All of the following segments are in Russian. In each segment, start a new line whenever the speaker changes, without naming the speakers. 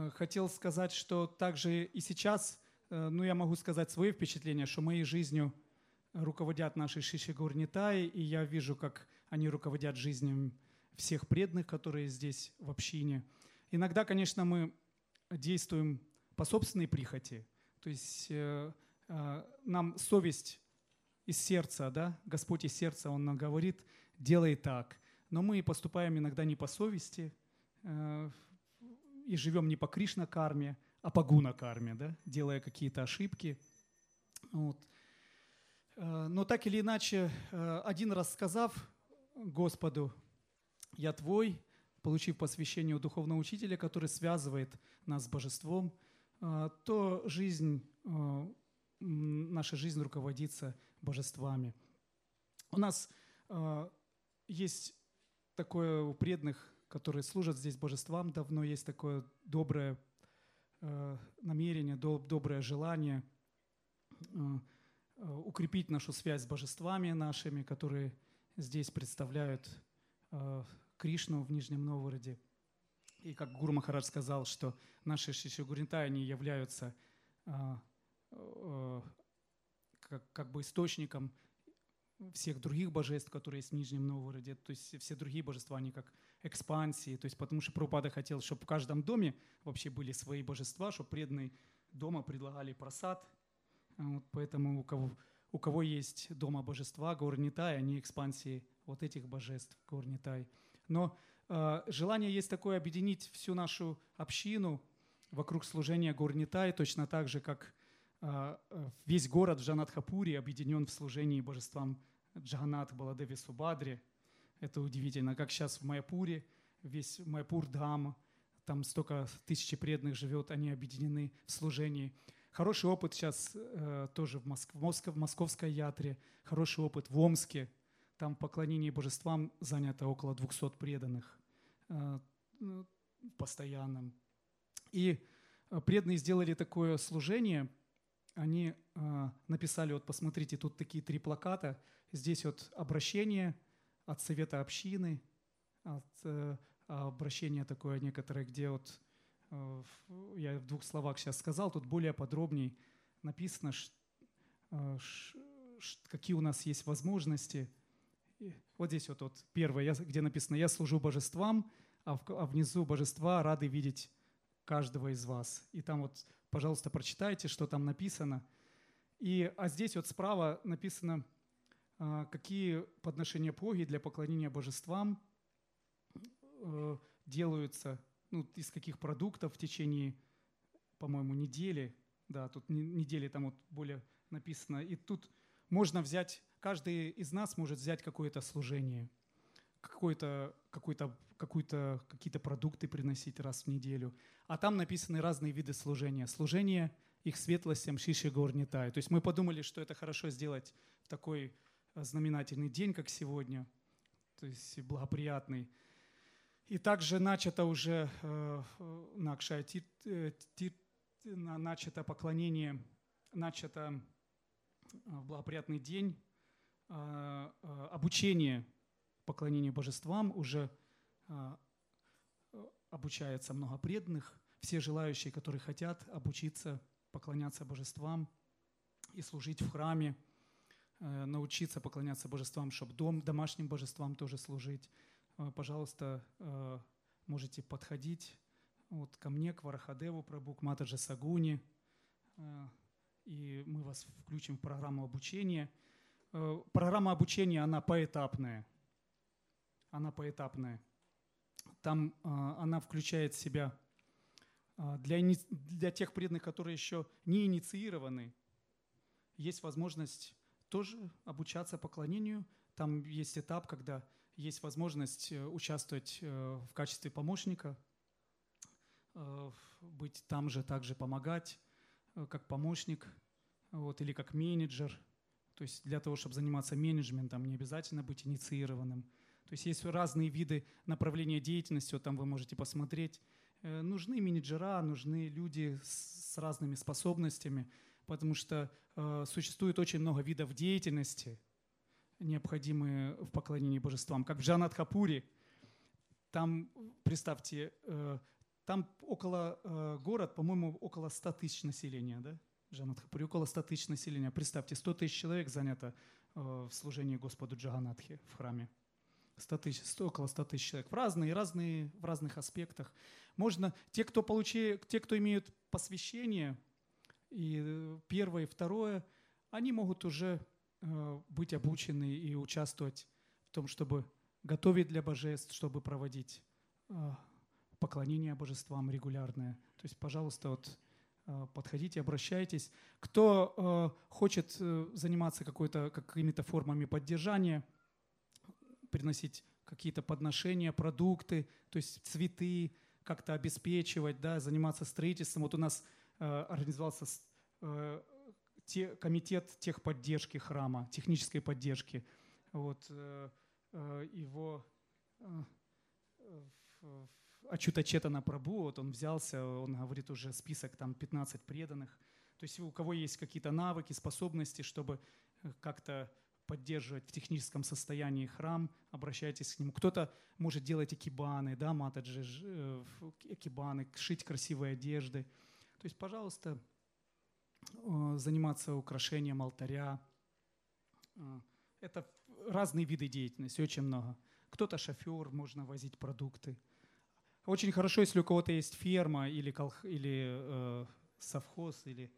хотел сказать, что также и сейчас, я могу сказать свои впечатления, что моей жизнью руководят наши Шиши Гурнитай, и я вижу, как они руководят жизнью всех преданных, которые здесь в общине. Иногда, конечно, мы действуем по собственной прихоти, то есть нам совесть из сердца, да, Господь из сердца, Он нам говорит, делай так. Но мы поступаем иногда не по совести и живем не по Кришна-карме, а по гуна-карме, да, делая какие-то ошибки. Вот. Но так или иначе, один раз сказав Господу, «Я Твой», получив посвящение у духовного учителя, который связывает нас с Божеством, то наша жизнь руководится божествами. У нас есть такое у преданных, которые служат здесь божествам, давно есть такое доброе намерение, доброе желание укрепить нашу связь с божествами нашими, которые здесь представляют Кришну в Нижнем Новгороде. И как Гуру Махарадж сказал, что наши Шиши Гурнитай, они являются как бы источником всех других божеств, которые есть в Нижнем Новгороде. То есть все другие божества, они как экспансии. То есть потому что Прабхупада хотел, чтобы в каждом доме вообще были свои божества, чтобы преданные дома предлагали прасад. Вот поэтому у кого есть дома божества, Гурнитай, они экспансии вот этих божеств Гурнитай. Но желание есть такое объединить всю нашу общину вокруг служения Гурнитай, точно так же, как весь город в Джанатхапуре объединен в служении божествам Джаганнат, Баладеви, Субадри. Это удивительно, как сейчас в Майяпуре, весь Майяпур-Дхам, там столько тысячи преданных живет, они объединены в служении. Хороший опыт сейчас тоже в Московской ятре, хороший опыт в Омске. Там в поклонении божествам занято около 200 преданных постоянным. И преданные сделали такое служение. Они написали, вот посмотрите, тут такие 3 плаката. Здесь вот обращение от Совета общины, обращение такое некоторое, где вот я в 2 словах сейчас сказал, тут более подробнее написано, какие у нас есть возможности. Вот здесь вот первое, где написано «Я служу божествам», а внизу «Божества рады видеть каждого из вас». И там вот, пожалуйста, прочитайте, что там написано. А здесь вот справа написано, какие подношения Бхоги для поклонения божествам делаются, из каких продуктов в течение, по-моему, недели. Да, тут недели там вот более написано. И тут можно взять, каждый из нас может взять какое-то служение, какие-то продукты приносить раз в неделю. А там написаны разные виды служения. Служение их светлостям Шиши Гурнитай. То есть мы подумали, что это хорошо сделать в такой знаменательный день, как сегодня, то есть благоприятный. И также начато уже на Акшая-тирте, начато поклонение, начато в благоприятный день обучение поклонению божествам, уже обучается много преданных, все желающие, которые хотят обучиться поклоняться божествам и служить в храме, научиться поклоняться божествам, чтобы домашним божествам тоже служить. Пожалуйста, можете подходить ко мне, к Варахадеву Прабху, к Матаджи Сагуни, и мы вас включим в программу обучения. Программа обучения, она поэтапная. Там она включает в себя для тех преданных, которые еще не инициированы, есть возможность тоже обучаться поклонению. Там есть этап, когда есть возможность участвовать в качестве помощника, быть там же, также помогать как помощник или как менеджер. То есть для того, чтобы заниматься менеджментом, не обязательно быть инициированным. То есть есть разные виды направления деятельности, вот там вы можете посмотреть. Нужны менеджера, нужны люди с разными способностями, потому что существует очень много видов деятельности, необходимые в поклонении божествам. Как в Джанатхапуре, там, представьте, там город, по-моему, около 100 тысяч населения, да? Джаганатхапури, около 100 тысяч населения. Представьте, 100 тысяч человек занято в служении Господу Джаганатхе в храме. 100 тысяч, около 100 тысяч человек в разных аспектах. Можно, те, кто имеют посвящение, и первое, и второе, они могут уже быть обучены и участвовать в том, чтобы готовить для божеств, чтобы проводить поклонение божествам регулярное. То есть, пожалуйста, подходите, обращайтесь. Кто хочет заниматься какими-то формами поддержания, приносить какие-то подношения, продукты, то есть цветы, как-то обеспечивать, да, заниматься строительством. Вот у нас организовался комитет техподдержки храма, технической поддержки. Вот, его Ачюта Четана Прабху, вот он взялся, он говорит уже список там 15 преданных. То есть у кого есть какие-то навыки, способности, чтобы как-то поддерживать в техническом состоянии храм, обращайтесь к нему. Кто-то может делать экибаны, да, матаджи, экибаны, шить красивые одежды. То есть, пожалуйста, заниматься украшением алтаря. Это разные виды деятельности, очень много. Кто-то шофер, можно возить продукты. Очень хорошо, если у кого-то есть ферма или совхоз, или...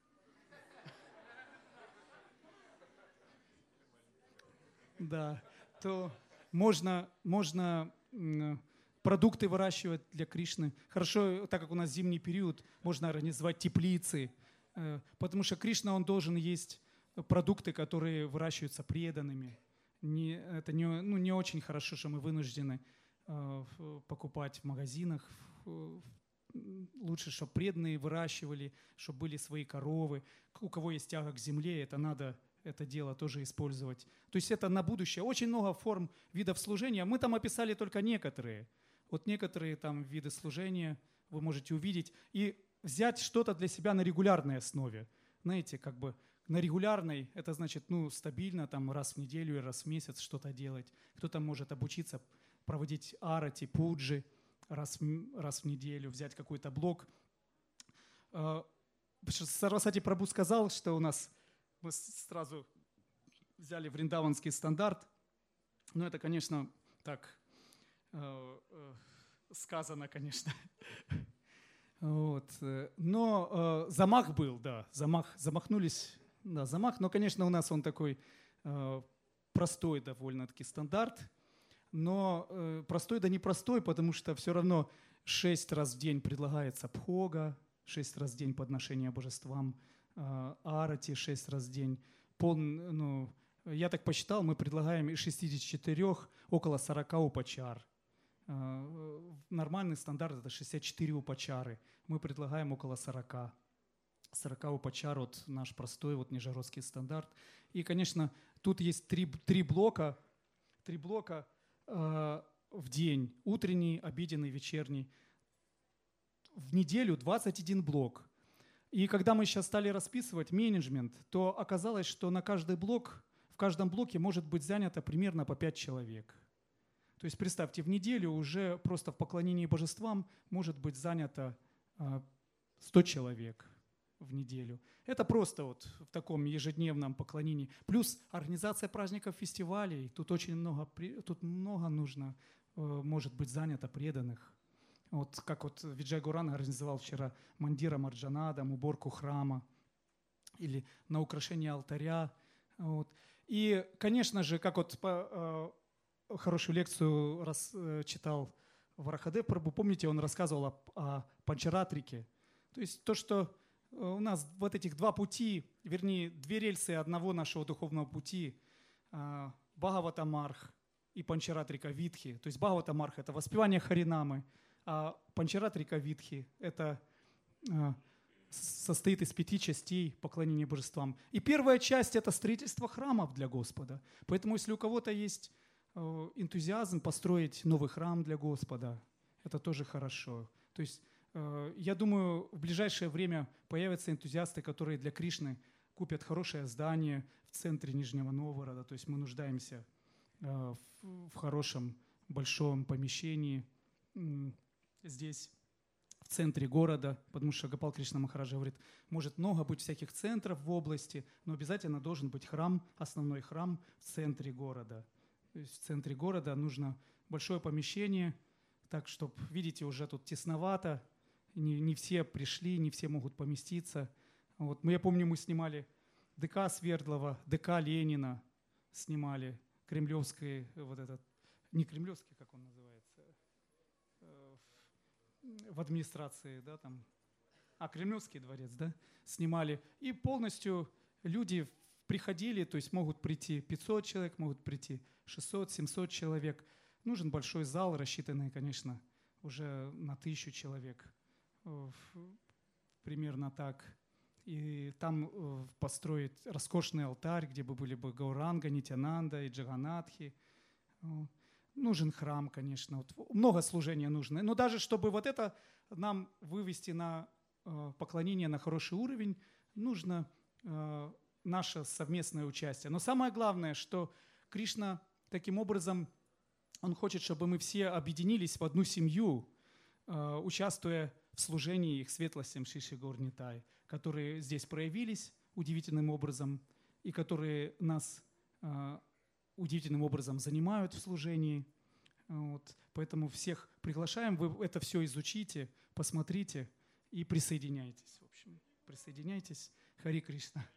Да, то можно продукты выращивать для Кришны. Хорошо, так как у нас зимний период, можно организовать теплицы, потому что Кришна, он должен есть продукты, которые выращиваются преданными. Это не очень хорошо, что мы вынуждены покупать в магазинах. Лучше, чтобы преданные выращивали, чтобы были свои коровы. У кого есть тяга к земле, это надо это дело тоже использовать. То есть это на будущее. Очень много форм, видов служения. Мы там описали только некоторые. Вот некоторые там виды служения вы можете увидеть. И взять что-то для себя на регулярной основе. Знаете, как бы на регулярной, это значит, стабильно, там раз в неделю или раз в месяц что-то делать. Кто-то может обучиться проводить арати, пуджи раз в неделю, взять какой-то блок. Сарвасати Прабху сказал, что у нас мы сразу взяли вриндаванский стандарт. Но это, конечно, так сказано, конечно. Вот. Но замах был, да, замахнулись, да, замах. Но, конечно, у нас он такой простой довольно-таки стандарт. Но простой да непростой, потому что все равно 6 раз в день предлагается бхога, 6 раз в день подношение божествам, арати 6 раз в день. Я так посчитал, мы предлагаем из 64 около 40 упачар. Нормальный стандарт это 64 упачары. Мы предлагаем около 40. 40 упачар, вот наш простой вот нижегородский стандарт. И, конечно, тут есть три блока в день. Утренний, обеденный, вечерний. В неделю 21 блок. И когда мы сейчас стали расписывать менеджмент, то оказалось, что на каждый блок, в каждом блоке может быть занято примерно по 5 человек. То есть представьте, в неделю уже просто в поклонении божествам может быть занято 100 человек в неделю. Это просто вот в таком ежедневном поклонении. Плюс организация праздников, фестивалей. Тут очень много нужно, может быть занято преданных. Вот как вот Виджай Гуран организовал вчера мандира Марджанадам, уборку храма или на украшение алтаря. Вот. И, конечно же, как вот хорошую лекцию читал Варахадев Прабху, помните, он рассказывал о панчаратрике. То есть то, что у нас вот этих два пути, вернее, две рельсы одного нашего духовного пути, Бхагаватамарх и Панчаратрика Витхи. То есть Бхагаватамарх – это воспевание Харинамы, а Панчаратрика Витхи – это состоит из 5 частей поклонения божествам. И первая часть – это строительство храмов для Господа. Поэтому если у кого-то есть энтузиазм построить новый храм для Господа, это тоже хорошо. То есть я думаю, в ближайшее время появятся энтузиасты, которые для Кришны купят хорошее здание в центре Нижнего Новгорода. То есть мы нуждаемся в хорошем, большом помещении здесь. центре города, потому что Гопал Кришна Махараджа говорит, может много быть всяких центров в области, но обязательно должен быть храм, основной храм в центре города. То есть в центре города нужно большое помещение, так, чтобы, видите, уже тут тесновато, не все пришли, не все могут поместиться. Вот. Я помню, мы снимали ДК Свердлова, ДК Ленина снимали, кремлевский, вот этот, не кремлевский, как он называется, в администрации, да, там, Кремлевский дворец, да, снимали. И полностью люди приходили, то есть могут прийти 500 человек, могут прийти 600, 700 человек. Нужен большой зал, рассчитанный, конечно, уже на 1000 человек. Примерно так. И там построить роскошный алтарь, где бы были бы Гауранга, Нитянанда и Джаганатхи. Нужен храм, конечно. Вот много служения нужно. Но даже чтобы вот это нам вывести на поклонение на хороший уровень, нужно наше совместное участие. Но самое главное, что Кришна таким образом, Он хочет, чтобы мы все объединились в одну семью, участвуя в служении их светлостям Шиши Гаур Нитай, которые здесь проявились удивительным образом и которые нас удивительным образом занимают в служении. Вот. Поэтому всех приглашаем, вы это все изучите, посмотрите и присоединяйтесь. В общем, присоединяйтесь. Хари Кришна.